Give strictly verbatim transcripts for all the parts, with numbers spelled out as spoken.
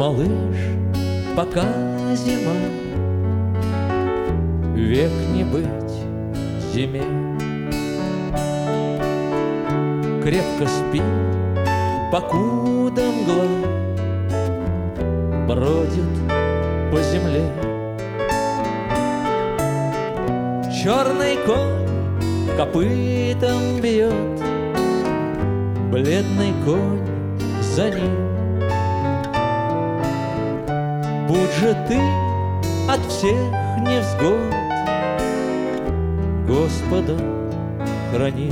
малыш, пока зима, век не быть зиме. Крепко спи, покуда мгла бродит по земле. Черный конь копытом бьет, бледный конь за ним. Будь же ты от всех невзгод Господа храни.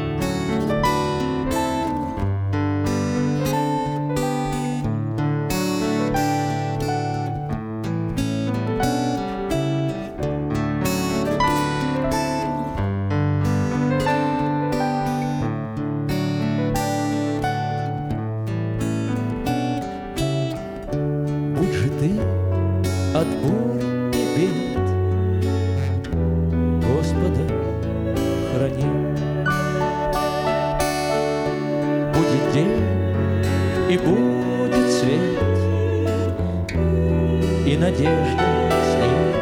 Будь же ты от бурь и бед Господа храни. Будет день и будет свет, и надежда с ним.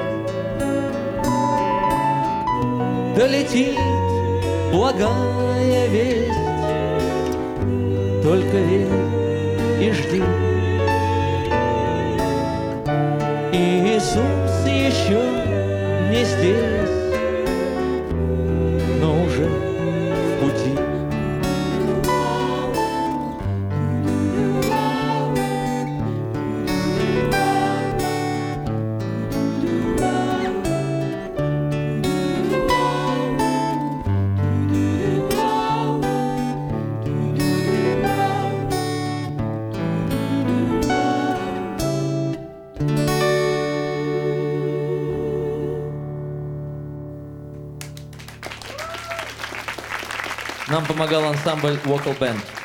Долетит благая весть, только верь и жди. Иисус еще не здесь, но уже в пути. Нам помогал ансамбль Vocal Band.